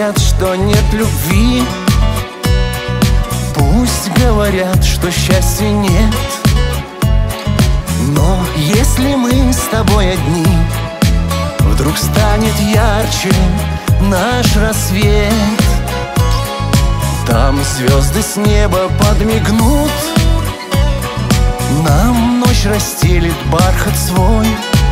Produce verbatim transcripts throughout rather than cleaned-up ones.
говорят, что нет любви, пусть говорят, что счастья нет, но если мы с тобой одни, вдруг станет ярче наш рассвет. Там звезды с неба подмигнут, нам ночь расстелит бархат свой,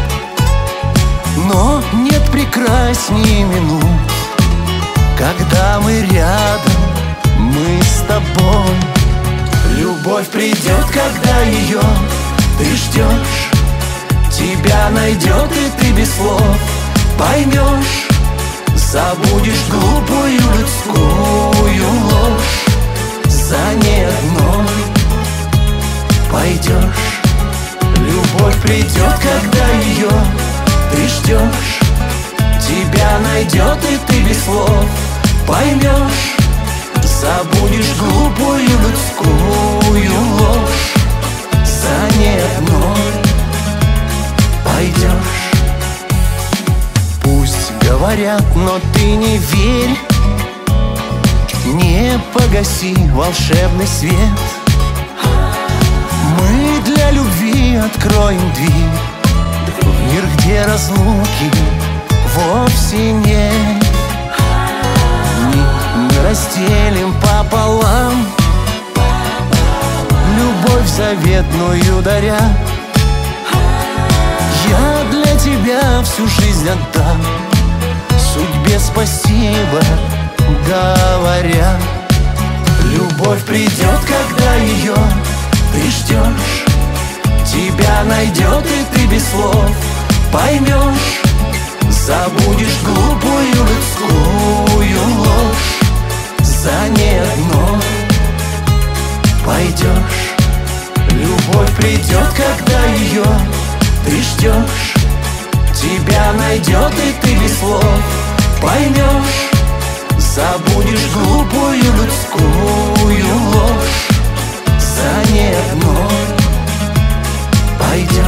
но нет прекрасней минут, когда мы рядом, мы с тобой. Любовь придет, когда ее ты ждешь, тебя найдет, и ты без слов поймешь, забудешь глупую людскую ложь, за ней одной пойдешь. Любовь придет, когда ее ты ждешь, тебя найдет, и ты без слов поймешь, забудешь глупую людскую ложь, за ней одной пойдешь. Пусть говорят, но ты не верь, не погаси волшебный свет. Мы для любви откроем дверь в мир, где разлуки вовсе нет. Не разделим пополам любовь заветную даря. Я для тебя всю жизнь отдам, судьбе спасибо говоря. Любовь придет, когда ее ты ждешь, тебя найдет, и ты без слов поймешь, забудешь глупую людскую ложь, за ней одной пойдешь. Любовь придет, когда ее ты ждешь, тебя найдет, и ты без слов поймешь, забудешь глупую людскую ложь, за ней одной пойдешь.